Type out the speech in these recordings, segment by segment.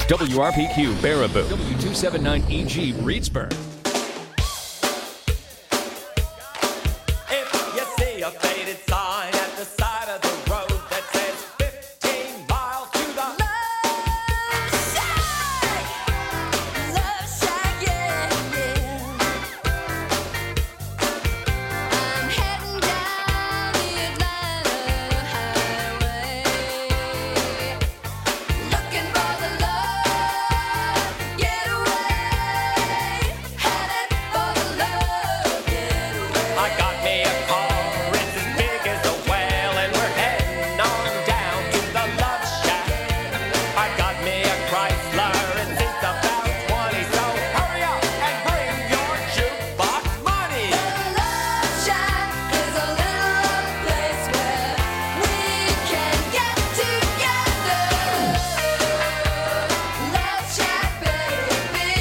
WRPQ Baraboo, W279EG Reedsburg. If you see a faded sign at the side of the road that says 15 miles to the Love Shack, yeah, yeah. I'm heading down the Atlanta highway, looking for the love getaway, headed for the love getaway. I got me a car, it's as big as a whale, and we're heading on down to the Love Shack. I got me a Chrysler, it seats about 20, so hurry up and bring your jukebox money. Love Shack is a little place where we can get together. Love Shack, baby.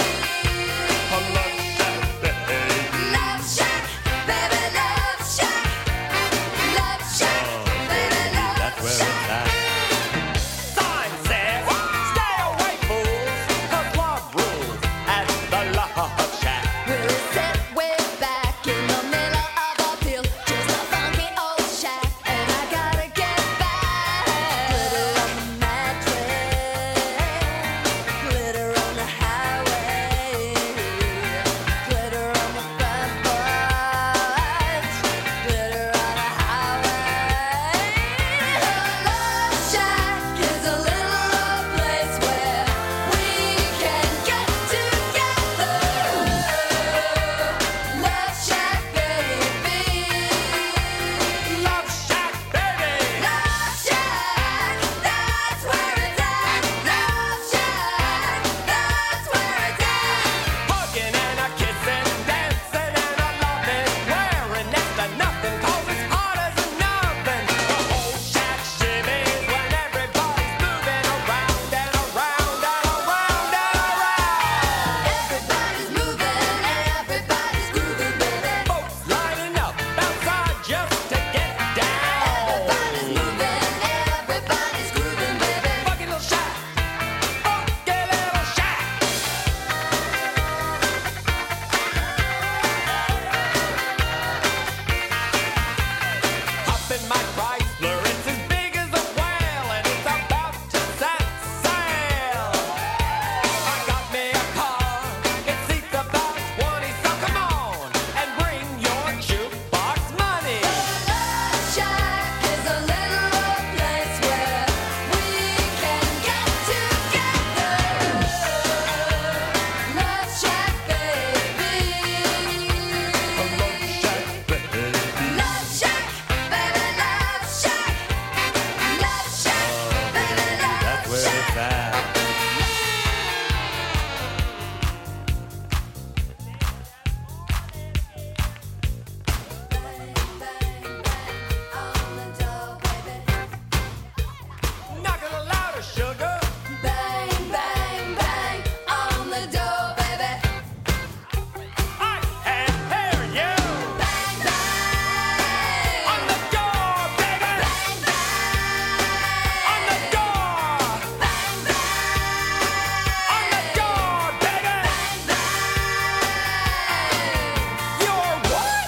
Love Shack, baby, Love Shack. Love Shack, baby, Love Shack. Sign says, stay away, fools, 'cause love rules at the Love Shack. We'll sit way back in the middle of a field, just a funky old shack, and I gotta get back. Glitter on the mattress, glitter on the highway, glitter on the front porch, glitter on the highway. Love Shack is a little place where we can get together. Love Shack, baby. Love Shack, baby. Love Shack, that's where it's at. Love Shack, that's where it's at. Hugging and a kissing, dancing and a loving, wearing next to nothing 'cause it's hot as a oven. The whole shack shimmies when everybody's moving around and around and around and around. Everybody's moving, everybody's grooving, baby. Folks lining up outside just to get down. Everybody's moving, everybody's grooving, baby. Funky little shack, funky little shack. Up in my Chrysler, it's as big as a whale, and it's about to set sail. I got me a car, it seats about 20, so come on and bring your jukebox money. Love Shack is a little place where we can get together. Love Shack, baby. Love Shack, baby, Love Shack. Love Shack, baby, Love Shack. Bang, bang, bang on the door, baby. Knock it louder, sugar. Bang, bang, bang on the door, baby. I can hear you. Bang, bang On the door, baby. bang, bang On the door. bang, bang On the door, baby. You're what?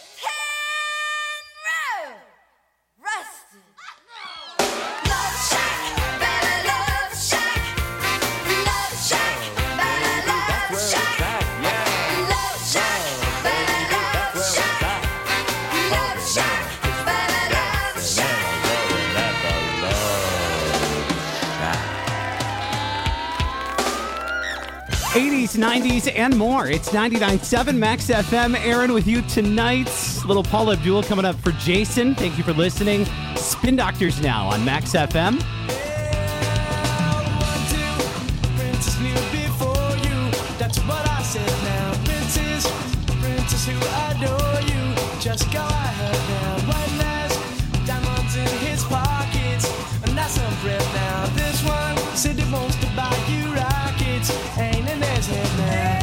Rusted. Love Shack, baby, Love Shack. Love Shack, baby, Love Shack. Love Shack, baby, Love Shack. Love Shack, baby, Love Shack. 80s, 90s, and more. It's 99.7 Max FM. Aaron with you tonight. Little Paula Abdul coming up for Jason. Thank you for listening. Spin Doctors now on Max FM. Princess knew before you. That's what I said now. Princess, princess who adore you. Just go ahead now. One last diamonds in his pockets. And that's some breath now. This one said he wants to buy you rockets. Ain't in his head now.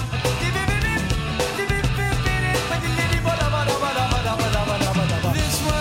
This one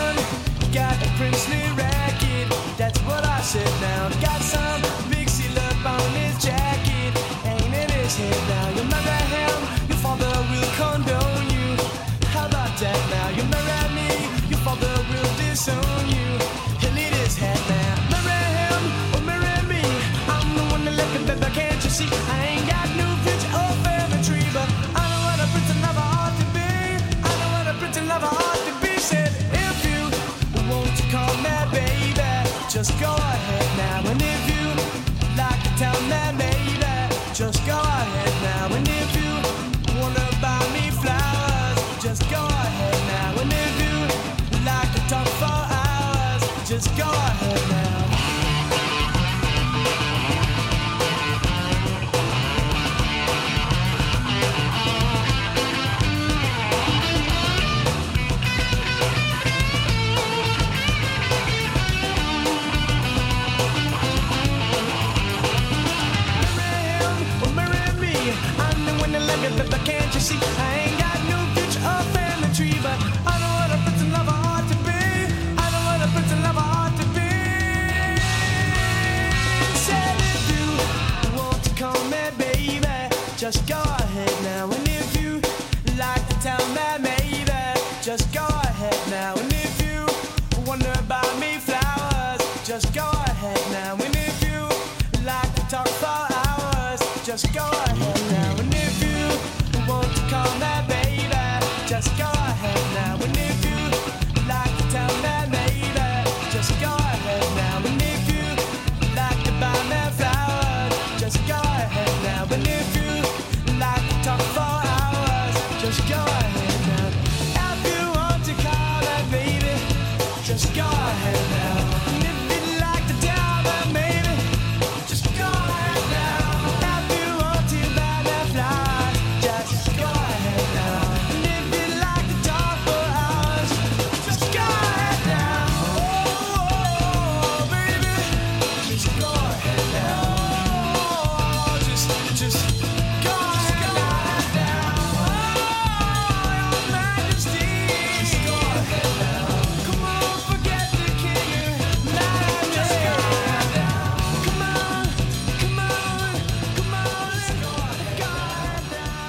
just go ahead now. And if you like to tell me maybe, just go ahead now. And if you wonder about me flowers, just go ahead now. And if you like to talk for hours, just go ahead now. And if you want to call me baby, just go ahead now. And if you like to tell me maybe, just go ahead now. And if you like to buy me flowers, just go ahead now. And if you like to talk for hours, just go ahead now. If you want to call me baby, just go ahead now. And if you like to tell me maybe, just go ahead now. If you want to buy me flowers, just go ahead now. And if you like to talk for hours, just go ahead now. Oh, baby, just go ahead now. Oh, just go ahead now. Oh, Your Majesty, just go ahead now. Come on, forget the king. Just go ahead now. Come on, come on, come on. Let's go ahead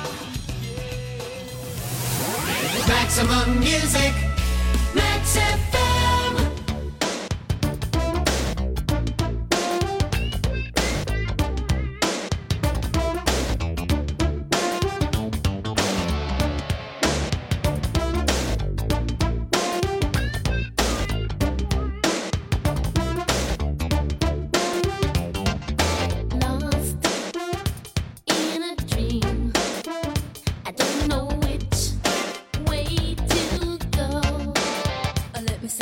now. Maximum music. Max FM. Lost in a dream. I don't know which way to go. Let me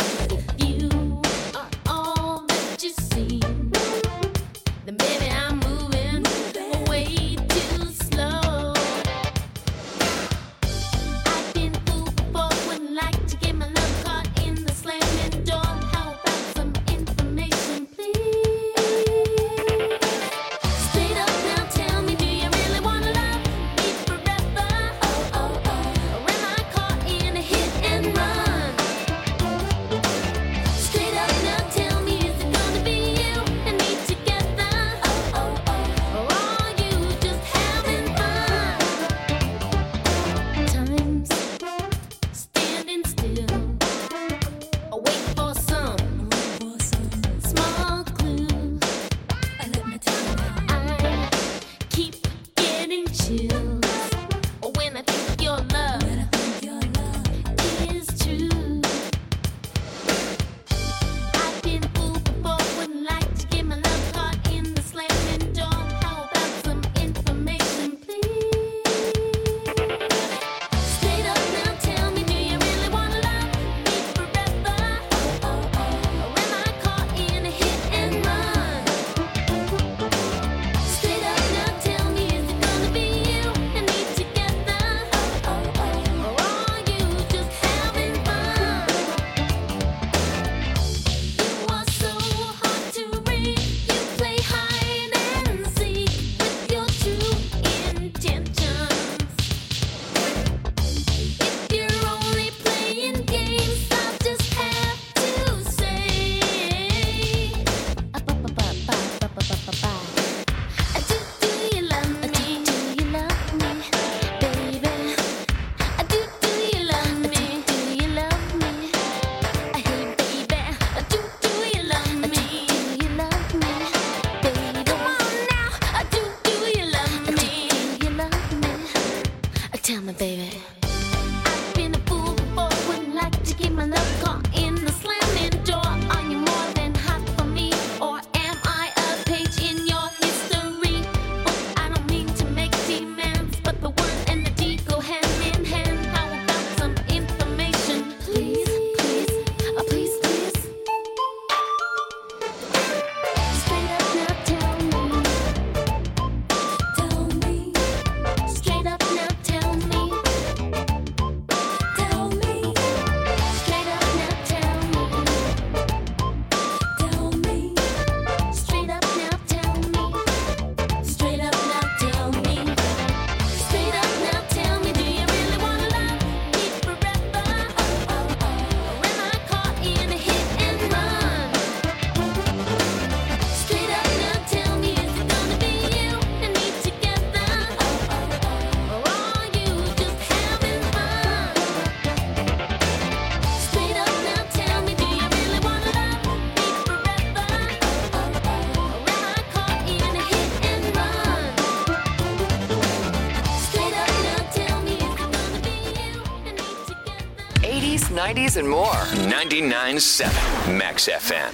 90s, and more. 99.7 Max FM.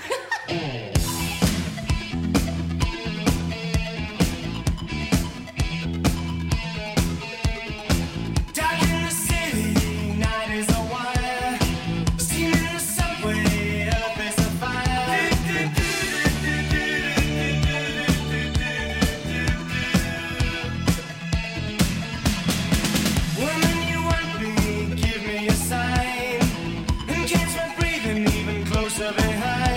Dark in the city, night is a wire. Steam in the subway, earth is a fire. Woman, you want me, give me a sign. And catch my breathing even closer behind.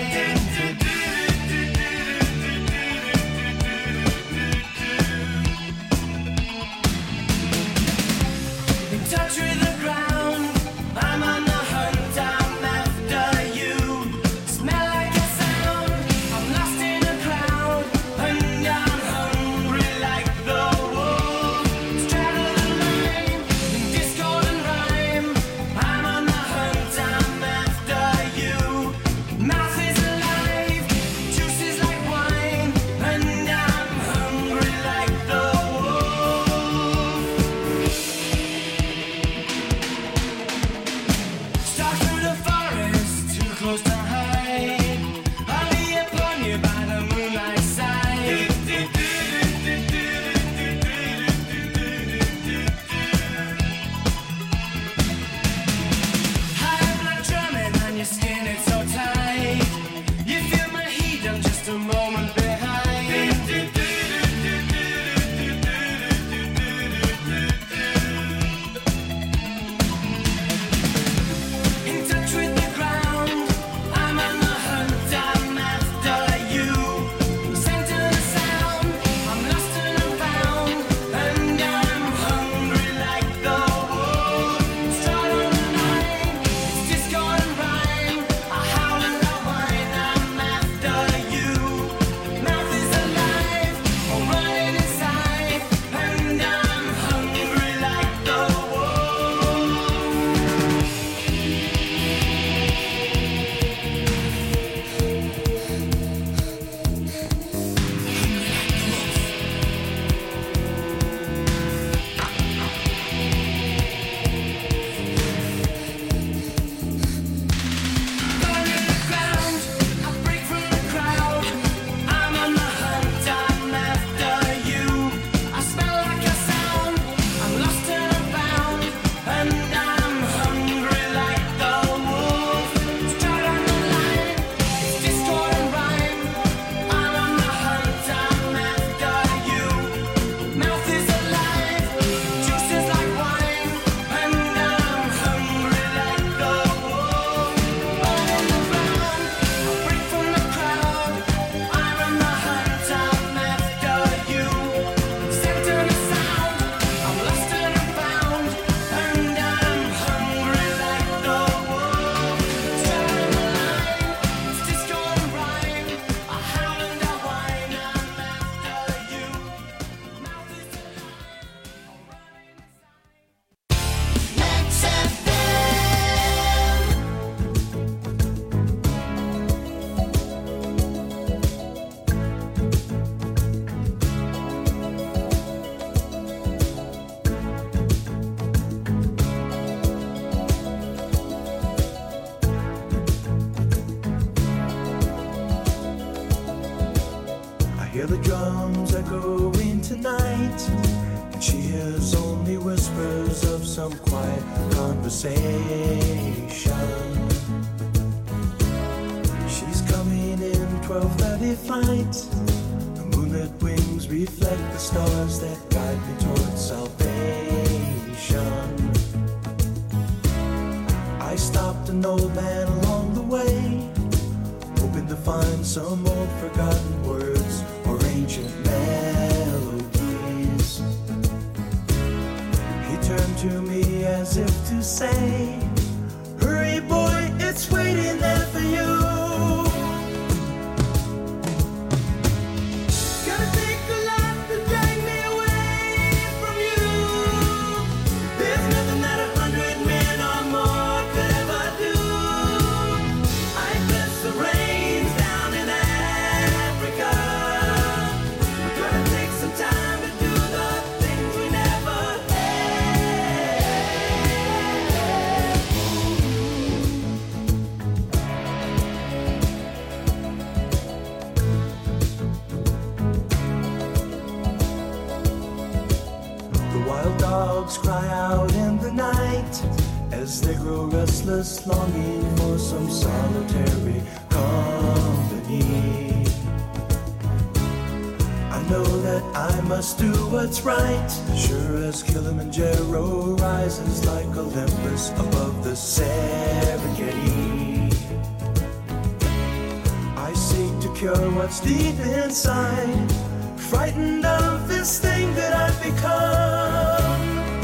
In touch with the ground, I'm on the hunt, I'm after you. Smell like a sound, I'm lost in a crowd, and I'm hungry like the wolf. Straddle the line, in discord and rhyme, I'm on the hunt, I'm after you. Mouth is alive, juice is like wine, and I'm hungry like the wolf. Stalk through the forest, too close to hide. I'll be upon you by the moonlight side. High blood drumming on your skin, it's so tight. You feel my heat, I'm just a moment behind. In touch with the ground, I'm on the hunt, I'm after you. Center the sound, I'm lost and I'm found, and I'm hungry like the wolf. Stride on the line, it's discord and rhyme. I howl and I whine, I'm after you. Mouth is alive, I'm running inside, and I'm hungry like the wolf. Burn in the ground, I break from the crowd. I'm on the hunt, I'm after you. I smell like a sound, I'm lost and I'm found, and I'm hungry like the wolf. Stride on the line, it's discord and rhyme. I'm on the hunt, I'm after you. Mouth is alive, juice is like wine, and I'm hungry like the wolf. Burn in the ground, I break from the crowd. I'm on the hunt, I'm after you. Center the sound, I'm lost and I'm found, and I'm hungry like the wolf. Stride on the line, it's discord and rhyme. I howl and I whine, I'm after you. Mouth is alive, I'm running inside. Max FM. I hear the drums echoing tonight, and she hears only whispers of some quiet conversation. She's coming in 12:30 flight. The moonlit wings reflect the stars that guide me towards salvation. I stopped an old man along the way, hoping to find some old forgotten words or ancient melodies. He turned to me as if to say, "Hurry, boy, it's waiting there for you." Gotta take a lot to drag me away from you. There's nothing that 100 men or more could ever do. I bless the rains down in Africa. We're gonna take some time to do the things we never had. dogs cry out in the night as they grow restless, longing for some solitary company. I know that I must do what's right, sure as Kilimanjaro rises like Olympus above the Serengeti. I seek to cure what's deep inside, frightened of this thing that I've become.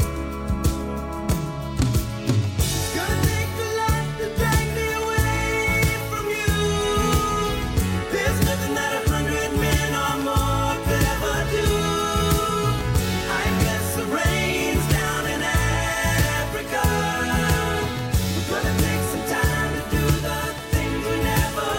It's gonna take a lot to drag me away from you. There's nothing that 100 men or more could ever do. I guess the rain's down in Africa. We're gonna take some time to do the things we never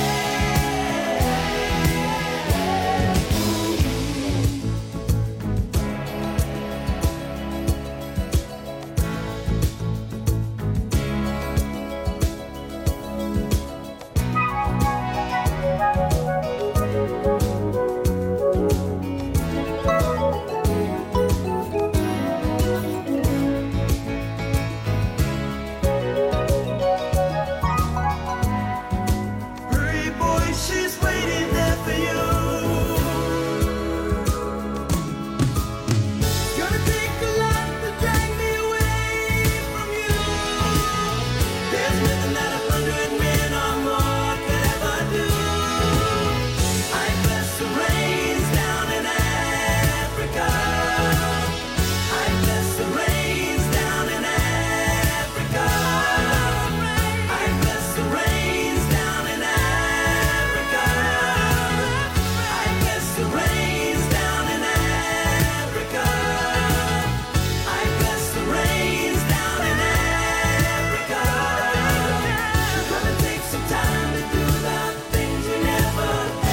Hurry, boy, she's waiting there for you. Gonna take a lot to drag me away from you. There's nothing that 100 men or more could ever do. I bless the rains down in Africa. I bless the rains down in Africa. I bless the rains down in Africa. I bless the rains down in Africa. I bless the rains down in Africa. We're gonna take some time to do the things we never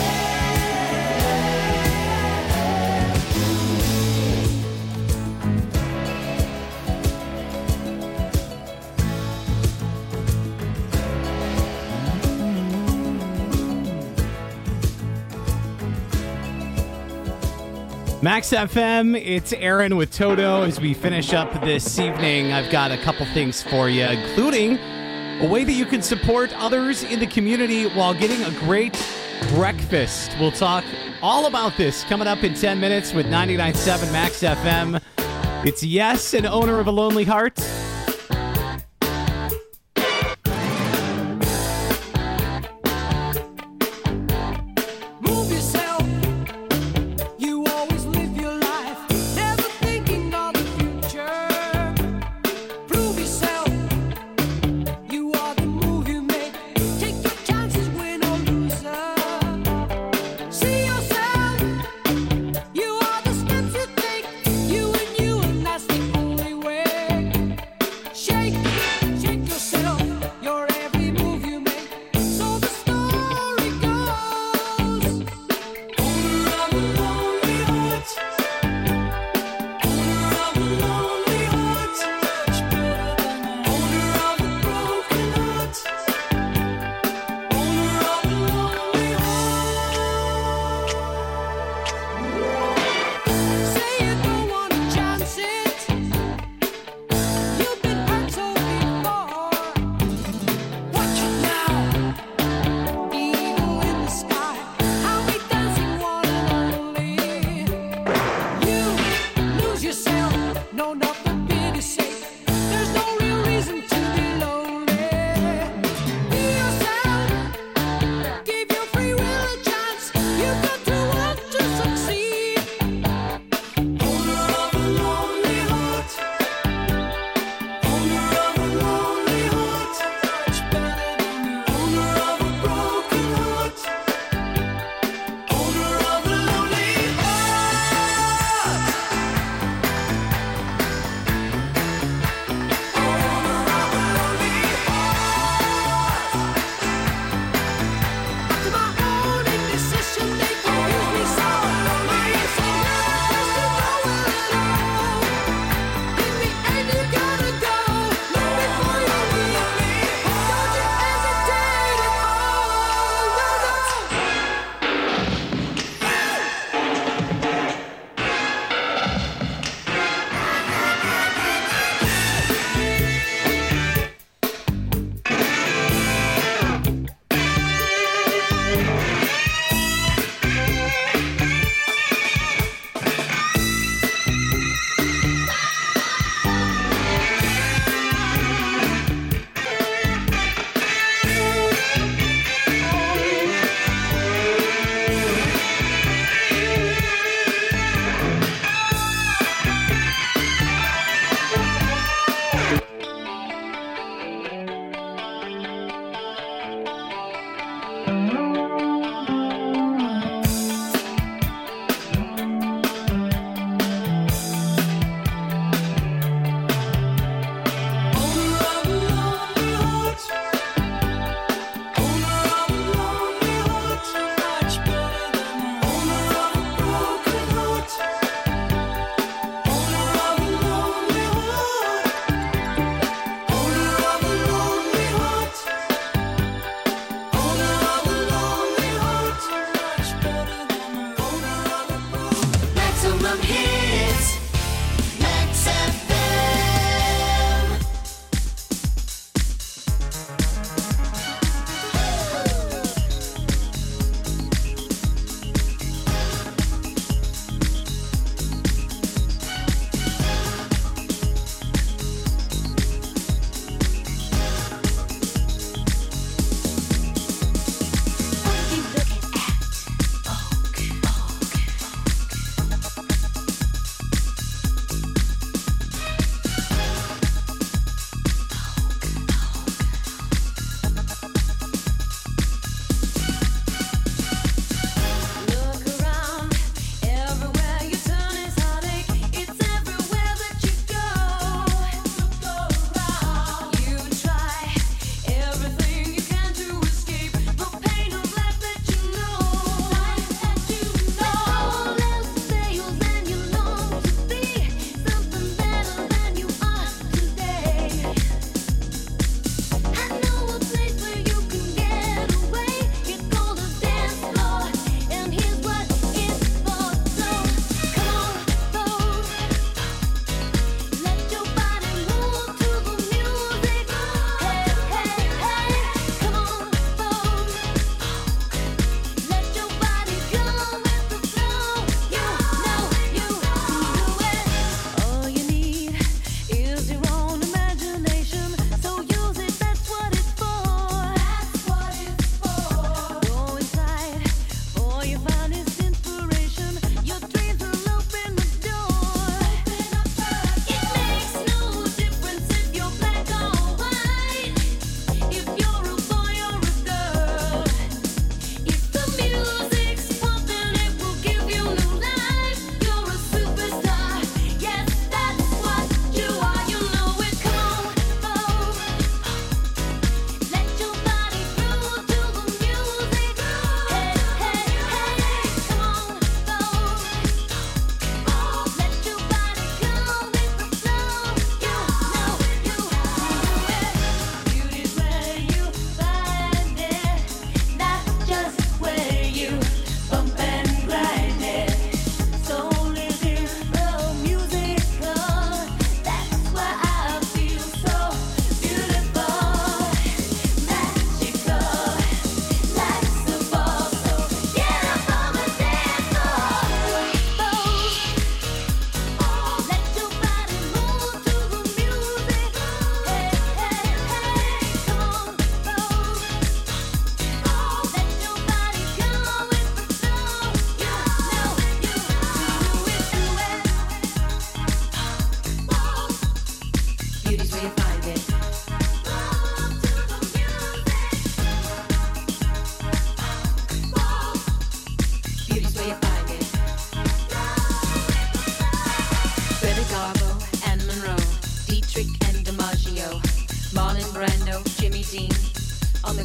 Max FM, it's Aaron with Toto. As we finish up this evening, I've got a couple things for you, including a way that you can support others in the community while getting a great breakfast. We'll talk all about this coming up in 10 minutes with 99.7 Max FM. It's Yes, an owner of a lonely heart. Move yourself. You always live your life, never thinking of the future. Prove yourself. You are the move you make. Take your chances, win or loser. See yourself. You are the steps you take. You and that's the only way.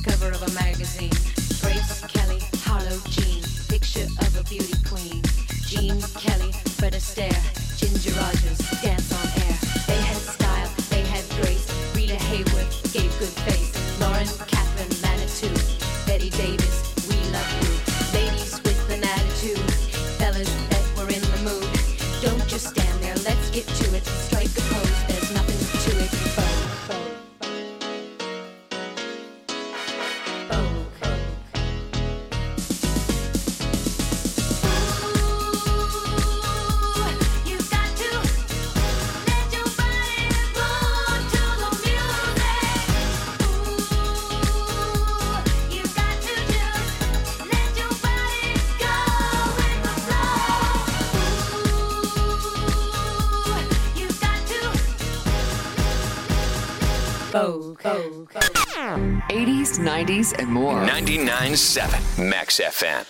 cover of a magazine. Grace Kelly, Harlow Jean, picture of a beauty queen. Jean Kelly, Fred Astaire, Ginger Rogers, dance on air. They had style, they had grace. Rita Hayworth gave good face. Lauren Catherine Manitou, Betty Davis, we love you. Ladies with an attitude, fellas that were in the mood. Don't just stand there, let's get to it. Strike a pose, there's nothing to it. You've got to let your body move to the music. You've got to just let your body go with the flow. You've got to. 80s, 90s, and more. 99.7 Max FM.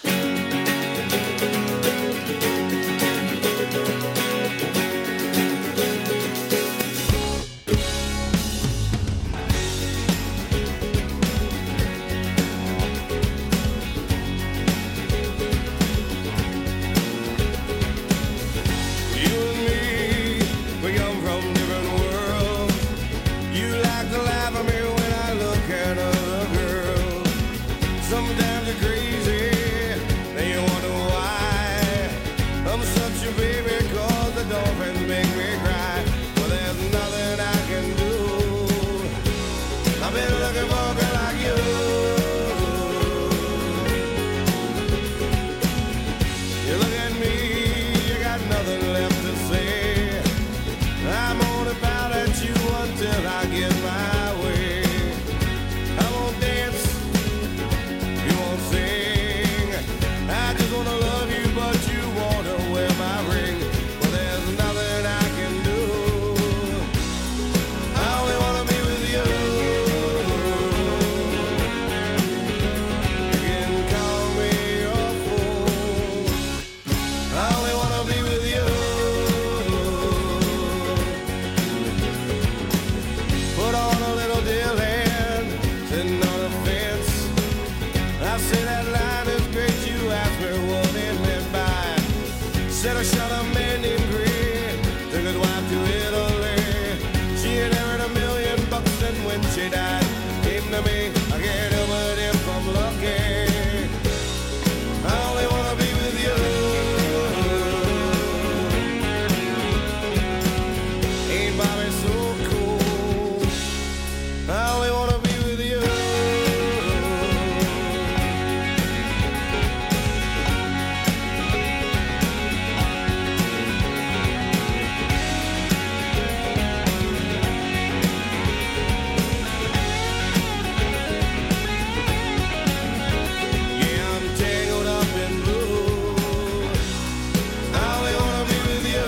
You and me, we come from different worlds. You like to laugh at me when I look at other girls. Sometimes you're crazy, then you wonder why. I'm such a baby 'cause the dolphins make me cry. Well, there's nothing I can do. I've been looking for a girl like you. You look at me, you got nothing left to say. I'm only bound at you until I get my way. I won't dance, you won't sing. I just wanna love you, but you wanna wear my ring. Well, there's nothing I can do. I only wanna be with you. You can call me your fool. I only wanna be with you. Put on a little deal hand, sitting on a fence. I say that line is great, you asked me what it meant by. Said I shot a man named Green, took his wife to Italy. She had earned $1 million, and when she died, came to me. I can't help it if I'm lucky. I only wanna be with you. Ain't Bobby so cool? I only wanna be with you. Yeah, I'm tangled up in blue. I only wanna be with you.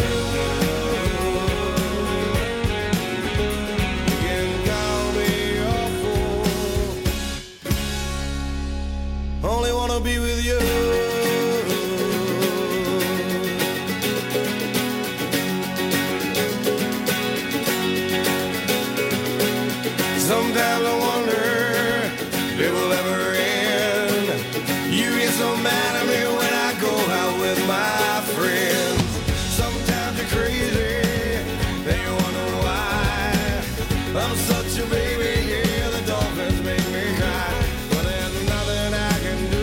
You can call me your fool. Only wanna be with you. Sometimes I wonder if it will ever end. You get so mad at me when I go out with my friends. Sometimes you're crazy, then you wonder why. I'm such a baby, yeah, the dolphins make me cry. But there's nothing I can do.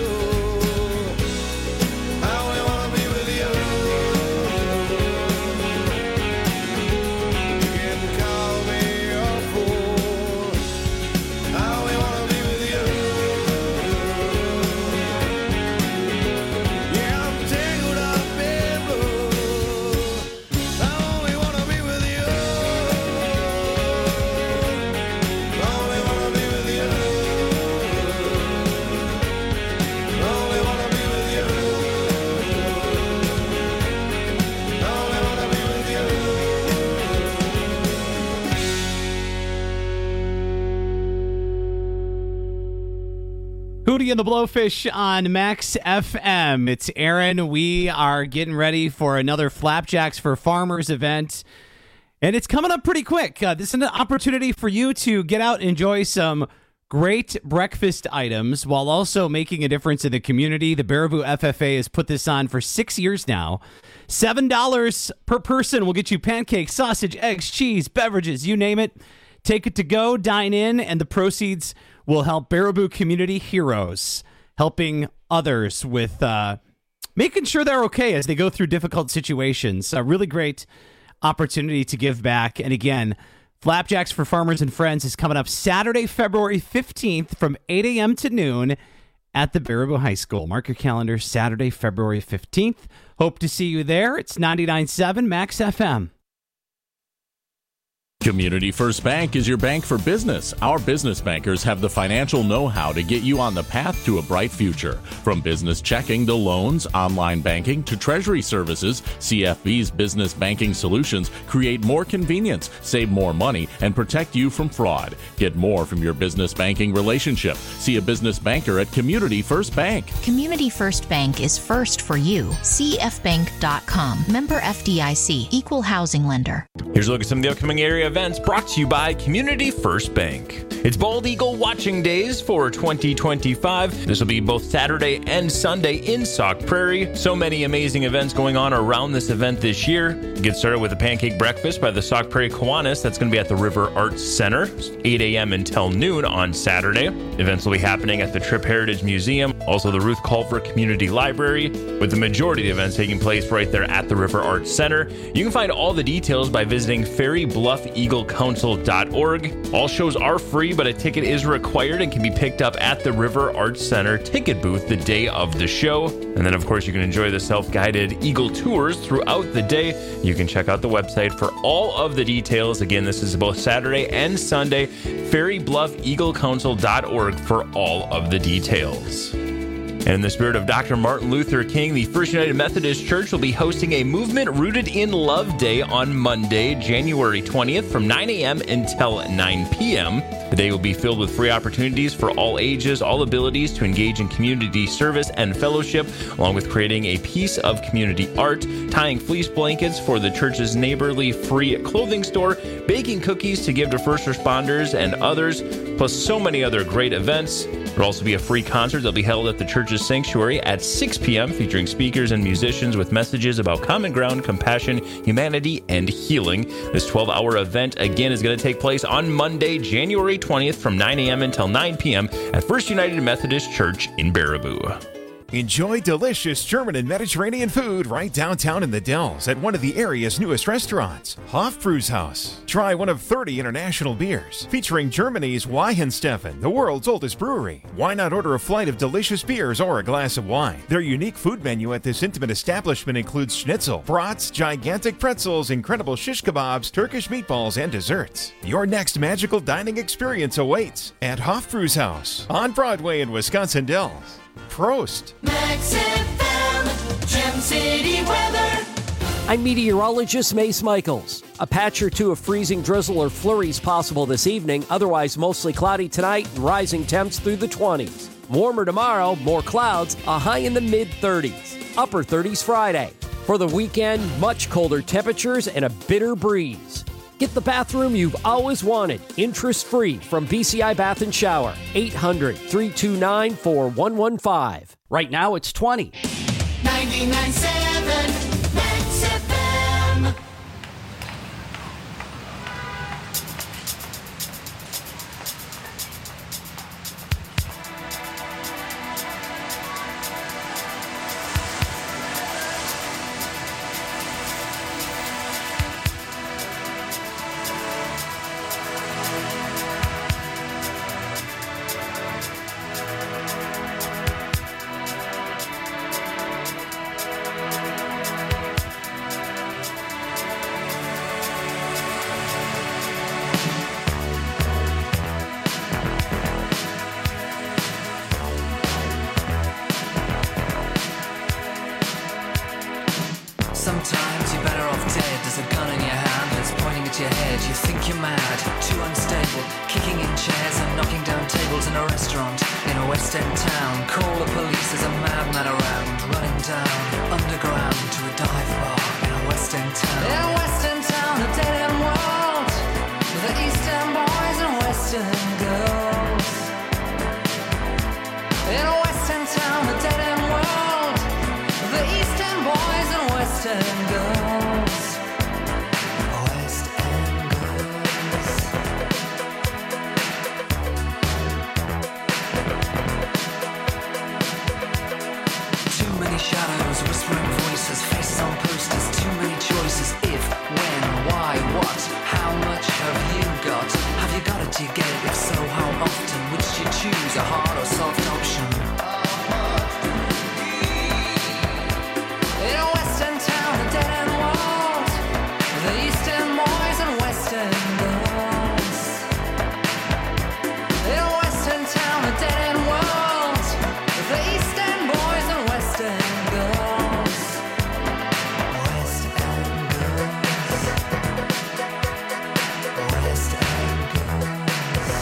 I only wanna be with you. You can call me your fool. I only wanna be with you. Yeah, I'm tangled up in blue. I only wanna be with you. I only wanna be with you. I only wanna be with you. I only wanna be with you. Hootie and the Blowfish on Max FM. It's Aaron. We are getting ready for another Flapjacks for Farmers event. And it's coming up pretty quick. This is an opportunity for you to get out and enjoy some great breakfast items while also making a difference in the community. The Baraboo FFA has put this on for 6 years now. $7 per person will get you pancakes, sausage, eggs, cheese, beverages, you name it. Take it to go, dine in, and the proceeds will help Baraboo Community Heroes, helping others with making sure they're okay as they go through difficult situations. A really great opportunity to give back. And again, Flapjacks for Farmers and Friends is coming up Saturday, February 15th from 8 a.m. to noon at the Baraboo High School. Mark your calendar, Saturday, February 15th. Hope to see you there. It's 99.7 Max FM. Community First Bank is your bank for business. Our business bankers have the financial know-how to get you on the path to a bright future. From business checking to loans, online banking to treasury services, CFB's business banking solutions create more convenience, save more money, and protect you from fraud. Get more from your business banking relationship. See a business banker at Community First Bank. Community First Bank is first for you. CFbank.com. Member FDIC. Equal housing lender. Here's a look at some of the upcoming area events brought to you by Community First Bank. It's Bald Eagle Watching Days for 2025. This will be both Saturday and Sunday in Sauk Prairie. So many amazing events going on around this event this year. Get started with a pancake breakfast by the Sauk Prairie Kiwanis. That's going to be at the River Arts Center, 8 a.m. until noon on Saturday. Events will be happening at the Tripp Heritage Museum, also the Ruth Culver Community Library, with the majority of the events taking place right there at the River Arts Center. You can find all the details by visiting ferrybluffeaglecouncil.org. All shows are free, but a ticket is required and can be picked up at the River Arts Center ticket booth the day of the show. And then, of course, you can enjoy the self-guided Eagle tours throughout the day. You can check out the website for all of the details. Again, this is both Saturday and Sunday. ferrybluffeaglecouncil.org for all of the details. And in the spirit of Dr. Martin Luther King, the First United Methodist Church will be hosting a Movement Rooted in Love Day on Monday, January 20th from 9 a.m. until 9 p.m. The day will be filled with free opportunities for all ages, all abilities to engage in community service and fellowship, along with creating a piece of community art, tying fleece blankets for the church's neighborly free clothing store, baking cookies to give to first responders and others, plus so many other great events. There will also be a free concert that will be held at the church's sanctuary at 6 p.m., featuring speakers and musicians with messages about common ground, compassion, humanity, and healing. This 12-hour event, again, is going to take place on Monday, January 20th from 9 a.m. until 9 p.m. at First United Methodist Church in Baraboo. Enjoy delicious German and Mediterranean food right downtown in the Dells at one of the area's newest restaurants, Hofbrauhaus. Try one of 30 international beers featuring Germany's Weihenstephan, the world's oldest brewery. Why not order a flight of delicious beers or a glass of wine? Their unique food menu at this intimate establishment includes schnitzel, brats, gigantic pretzels, incredible shish kebabs, Turkish meatballs, and desserts. Your next magical dining experience awaits at Hofbrauhaus on Broadway in Wisconsin Dells. Prost! Max FM, Gem City weather. I'm meteorologist Mace Michaels. A patch or two of freezing drizzle or flurries possible this evening, otherwise mostly cloudy tonight and rising temps through the 20s. Warmer tomorrow, more clouds, a high in the mid-30s. Upper 30s Friday. For the weekend, much colder temperatures and a bitter breeze. Get the bathroom you've always wanted, interest-free from BCI Bath & Shower, 800-329-4115. Right now, it's 20. 99.7 Max FM. Sometimes you're better off dead. There's a gun in your hand that's pointing at your head. You think you're mad, too unstable, kicking in chairs and knocking down tables in a restaurant in a West End town. Call the police, there's a madman around, running down underground to a dive bar in a West End town. In a West End town, a dead end world, with the East End boys and West End girls. West End girls. West End girls. Too many shadows, whispering voices, faces on posters, too many choices. If, when, why, what, how much have you got? Have you got it, do you get it? If so, how often? Which do you choose, a hard or soft option? In a West End town, a dead end world, the East End boys and West End girls. In a West End town, a dead end world, the East End boys and West End girls. West End girls. West End girls.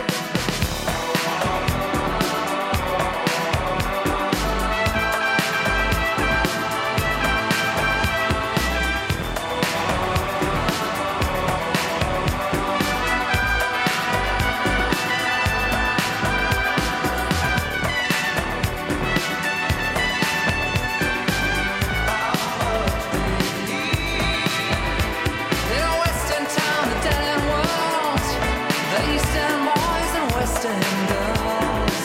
In a West End town, a dead end world, the East End boys and West End girls.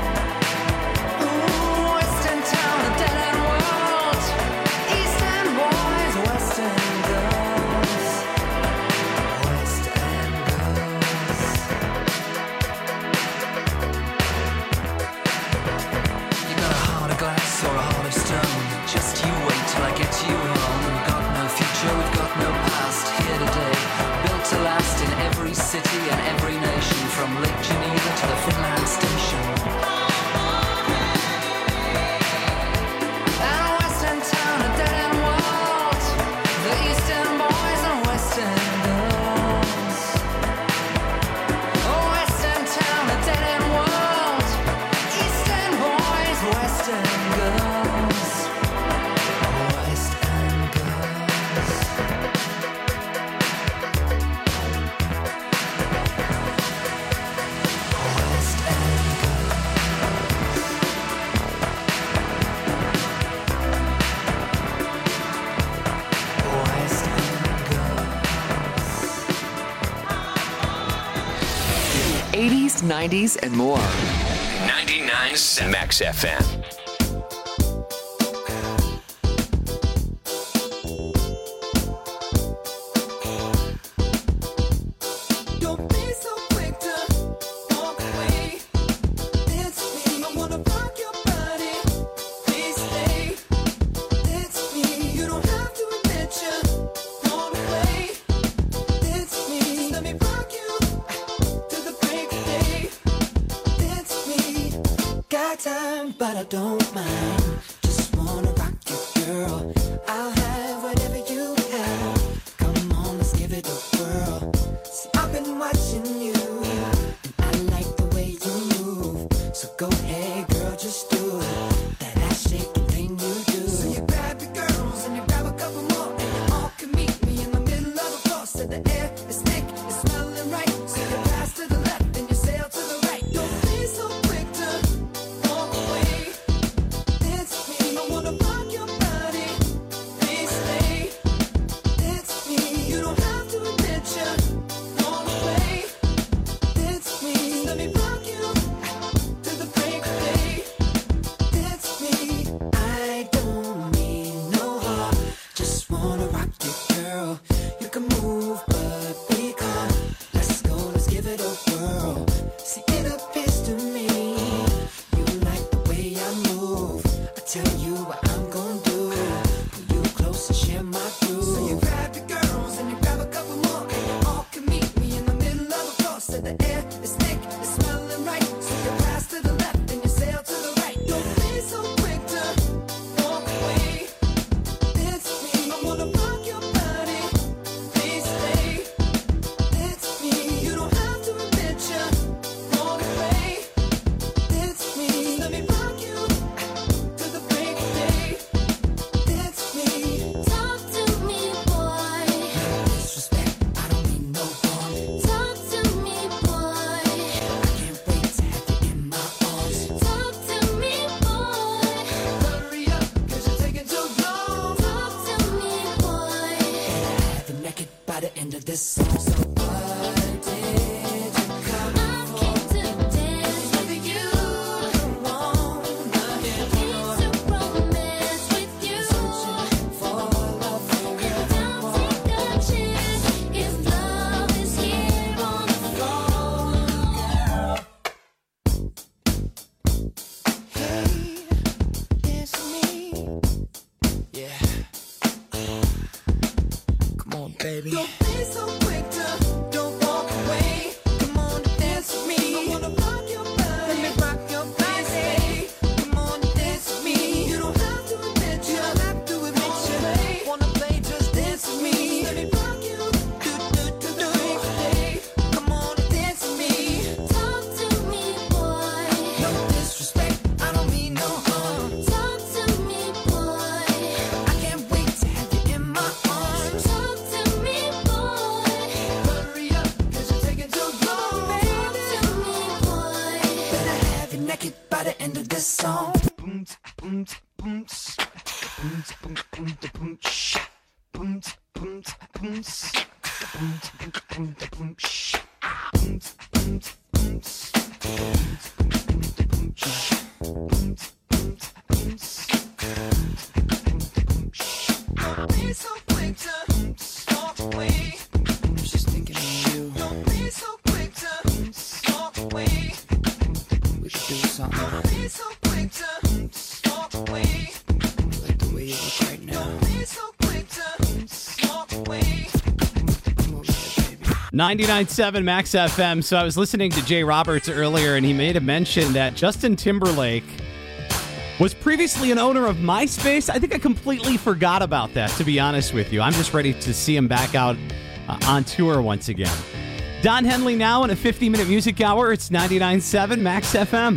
Ooh, West End town, a dead end world, East End boys, West End girls. West End girls. You got a heart of glass or a heart of stone. Just you wait till I get you home. We've got no future, we've got no past. Here today, built to last in every city and every nation, from Lake Geneva to the Finland station. And a West End town, a dead end world, the East End boys and West End girls. Oh, West End town, a dead end world, East End boys, West End girls. West End girls. West End girls. West End girls. 80s, 90s, and more. 99.7 Max FM. Don't be so quick to walk away. It's me. I wanna rock your body. Please stay. It's me. You don't have to admit you're blown away. It's me. Just let me rock you to the break of day. It's me. Got time, but I don't mind. Just wanna rock you, girl. I'll have whatever you have. Come on, let's give it a whirl. See, I've been watching you, and I like the way you move. So go ahead, girl, just do it. That ass shaking thing you do. So you grab your girls and you grab a couple more, and you all can meet me in the middle of the floor. So the air is thick, it's smelling right. So you pass to the left and you sail to the right. Don't be so quick to walk away. It's end of this song. So what did you come for? I came to dance with you. Came to romance with you. For love forever. Don't take a chance if love is here on the floor. Hey, it's me. Yeah. Come on, baby. Don't be so quick to don't walk away. Come on, dance with me. I wanna rock your body. Let me rock your body. Come on, dance with me. You don't have to admit you. Don't have to admit you. Wanna play? Just dance with me. Let me rock you. Hey, come on, dance with me. Talk to me, boy. No disrespect, I don't mean no harm. Talk to me, boy. I can't wait to have you in my arms. Talk to me, boy. Hurry up, 'cause you're taking too long, Talk baby. to me, boy. Better have you naked by the end of this song. Don't be so quick to walk away. Just thinking of you. Don't be so quick to walk away. We could do something Don't be so quick to walk away. like the way you look right now. Don't be so quick to walk away. Come over here, baby. 99.7 Max FM. So I was listening to Jay Roberts earlier, and he made a mention that Justin Timberlake was previously an owner of MySpace. I think I completely forgot about that, to be honest with you. I'm just ready to see him back out on tour once again. Don Henley now in a 50-minute music hour. It's 99.7 Max FM.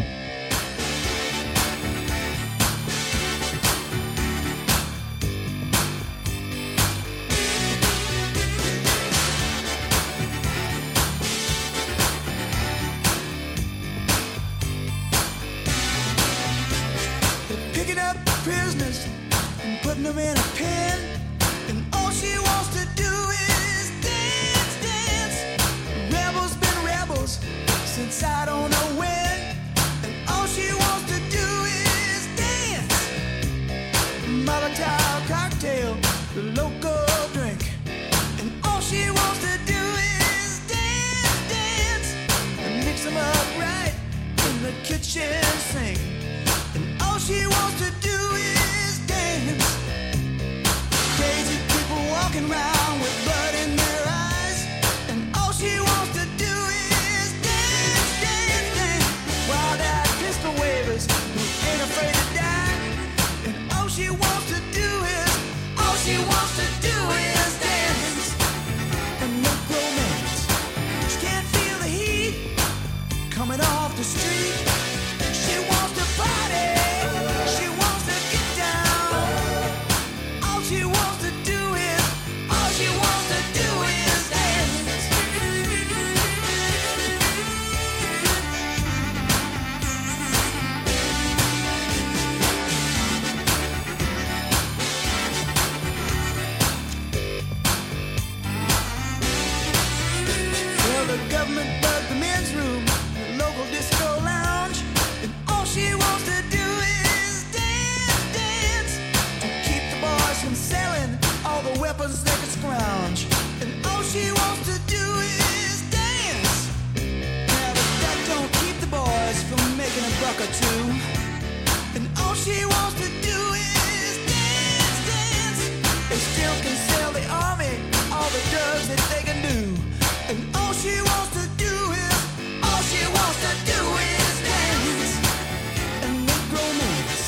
Picking up prisoners and putting them in a pen, and all she wants to do is dance, dance. Rebels been rebels since I don't know when, and all she wants to do is dance. Molotov cocktail, the local drink, and all she wants to do is dance, dance, and mix them up right in the kitchen sink. And all she wants to do is dance. Crazy people walking around with blood in their eyes. And all she wants to do is dance, dance, dance. Wild-eyed pistol wavers who ain't afraid to die. And all she wants to do is dance. And make romance. She can't feel the heat coming off the street. She wants to party. She wants to get down. All she wants to do is dance. Well, the government bugged the men's room, the local disco lounge, and all she wants to do is dance, dance, to keep the boys from selling all the weapons they can scrounge. And all she wants to do is dance. Now, but that don't keep the boys from making a buck or two. And all she wants to do is dance, dance. They still can sell the army all the drugs that they can do. And all she wants to do is dance and make romance.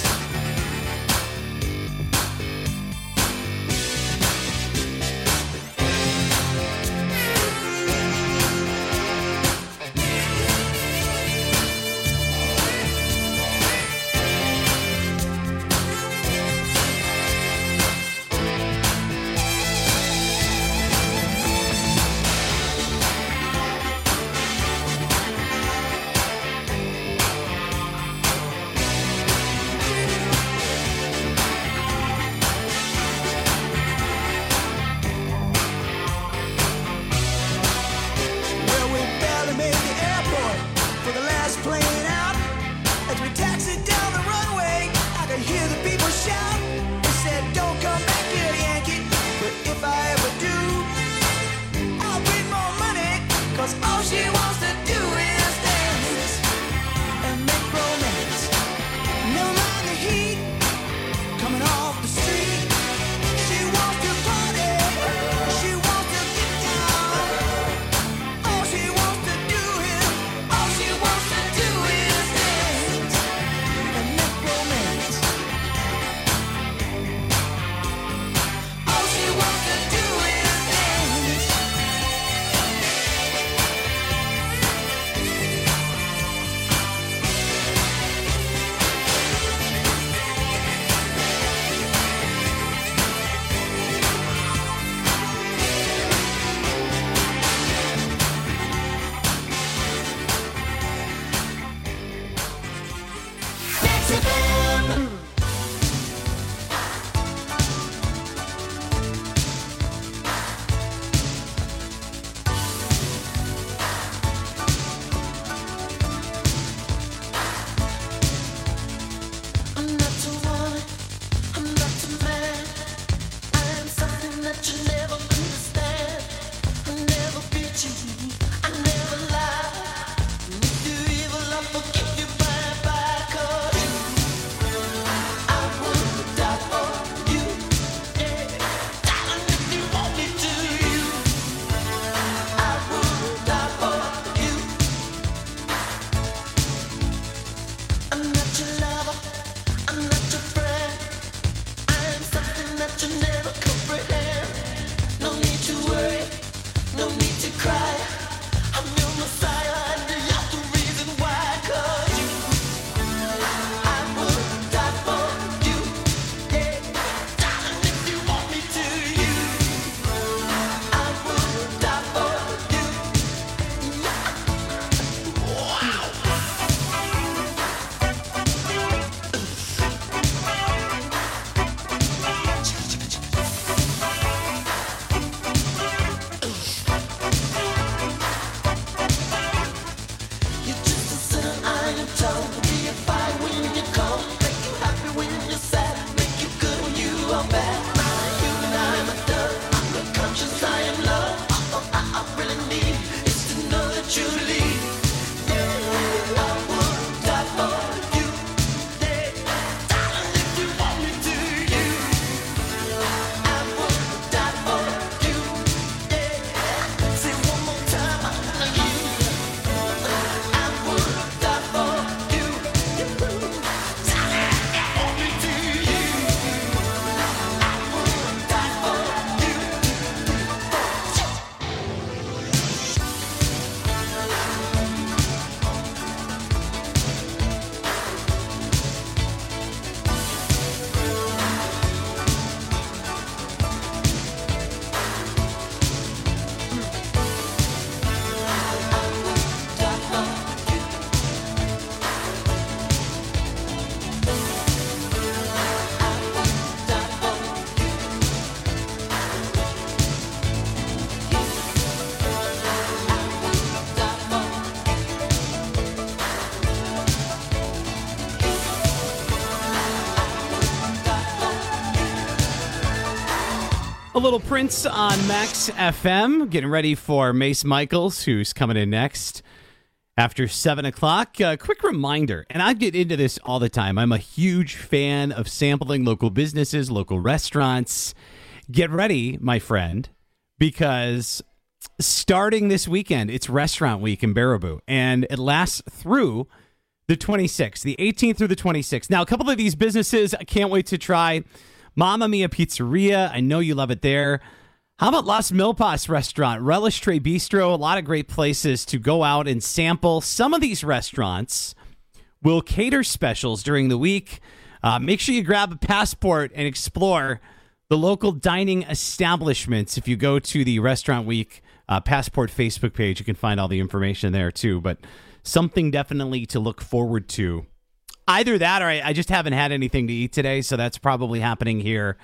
A little Prince on Max FM. Getting ready for Mace Michaels, who's coming in next after 7 o'clock. Quick reminder, and I get into this all the time. I'm a huge fan of sampling local businesses, local restaurants. Get ready, my friend, because starting this weekend, it's Restaurant Week in Baraboo, and it lasts through the 26th, the 18th through the 26th. Now, a couple of these businesses I can't wait to try. Mamma Mia Pizzeria, I know you love it there. How about Las Milpas Restaurant, Relish Tray Bistro, a lot of great places to go out and sample. Some of these restaurants will cater specials during the week. Make sure you grab a passport and explore the local dining establishments. If you go to the Restaurant Week Passport Facebook page, you can find all the information there too. But something definitely to look forward to. Either that or I just haven't had anything to eat today, so that's probably happening here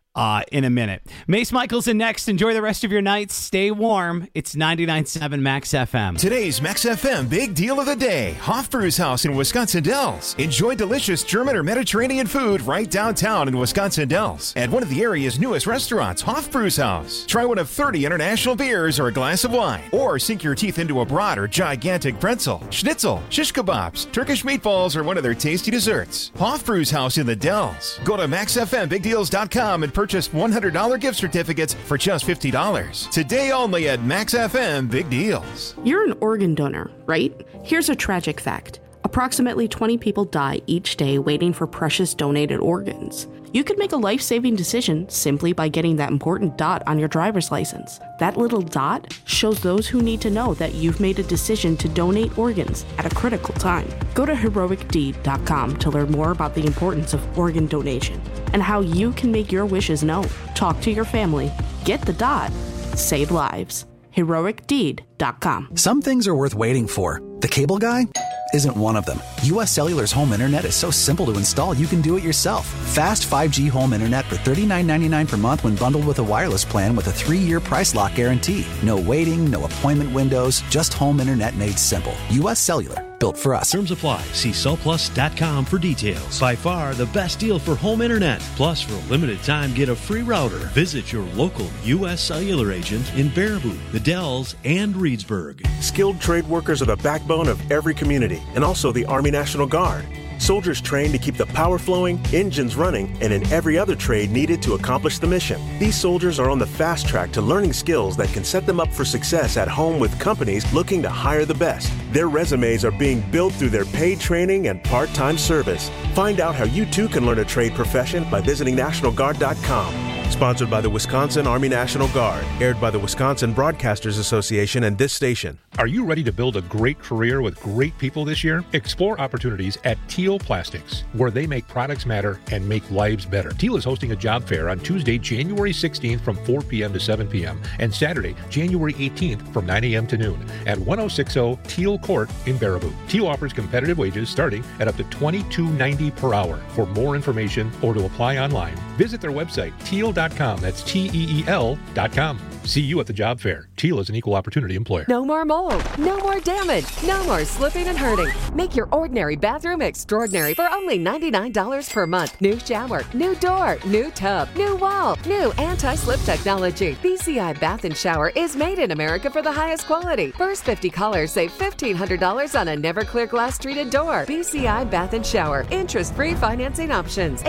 in a minute. Mace Michaels in next. Enjoy the rest of your night. Stay warm. It's 99.7 Max FM. Today's Max FM Big Deal of the Day. Hofbrew's House in Wisconsin Dells. Enjoy delicious German or Mediterranean food right downtown in Wisconsin Dells at one of the area's newest restaurants, Hofbrew's House. Try one of 30 international beers or a glass of wine. Or sink your teeth into a broad or gigantic pretzel, schnitzel, shish kebabs, Turkish meatballs, or one of their tasty desserts. Hofbrew's House in the Dells. Go to maxfmbigdeals.com and purchase $100 gift certificates for just $50. Today only at Max FM Big Deals. You're an organ donor, right? Here's a tragic fact. Approximately 20 people die each day waiting for precious donated organs. You could make a life-saving decision simply by getting that important dot on your driver's license. That little dot shows those who need to know that you've made a decision to donate organs at a critical time. Go to heroicdeed.com to learn more about the importance of organ donation and how you can make your wishes known. Talk to your family. Get the dot. Save lives. heroicdeed.com. Some things are worth waiting for. The cable guy isn't one of them. US Cellular's home internet is so simple to install, you can do it yourself. Fast 5G home internet for $39.99 per month when bundled with a wireless plan with a 3-year price lock guarantee. No waiting, no appointment windows, just home internet made simple. US Cellular, built for us. Terms apply. See cellplus.com for details. By far the best deal for home internet. Plus, for a limited time, get a free router. Visit your local US Cellular agent in Baraboo, the Dells, and Reedsburg. Skilled trade workers are the backbone of every community, and also the Army National Guard. Soldiers trained to keep the power flowing, engines running, and in every other trade needed to accomplish the mission. These soldiers are on the fast track to learning skills that can set them up for success at home with companies looking to hire the best. Their resumes are being built through their paid training and part-time service. Find out how you too can learn a trade profession by visiting NationalGuard.com. Sponsored by the Wisconsin Army National Guard. Aired by the Wisconsin Broadcasters Association and this station. Are you ready to build a great career with great people this year? Explore opportunities at Teal Plastics, where they make products matter and make lives better. Teal is hosting a job fair on Tuesday, January 16th from 4 p.m. to 7 p.m. and Saturday, January 18th from 9 a.m. to noon at 1060 Teal Court in Baraboo. Teal offers competitive wages starting at up to $22.90 per hour. For more information or to apply online, visit their website, teal.com. That's TEEL.com. See you at the job fair. Teal is an equal opportunity employer. No more mold, no more damage, no more slipping and hurting. Make your ordinary bathroom extraordinary for only $99 per month. New shower, new door, new tub, new wall, new anti-slip technology. BCI Bath and Shower is made in America for the highest quality. First 50 callers save $1,500 on a never clear glass treated door. BCI Bath and Shower. Interest-free financing options.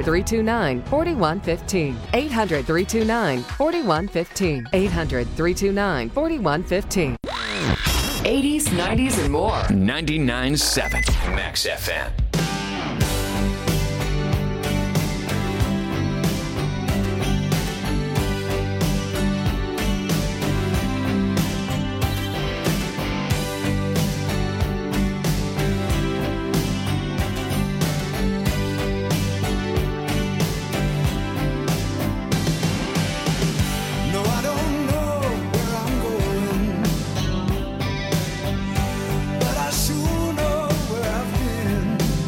800-329-4115. 800-329-4115. 800-329-4115. 80s, 90s, and more. 99.7 Max FM. No, I don't know where I'm going, but I sure know where I've been.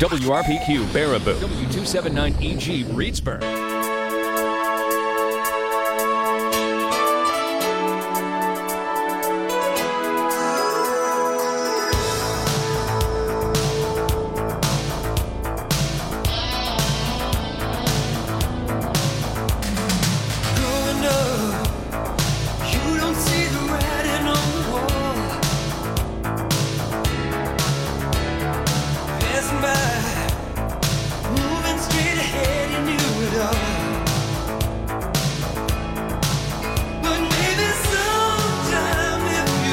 WRPQ Baraboo. W279EG Reedsburg.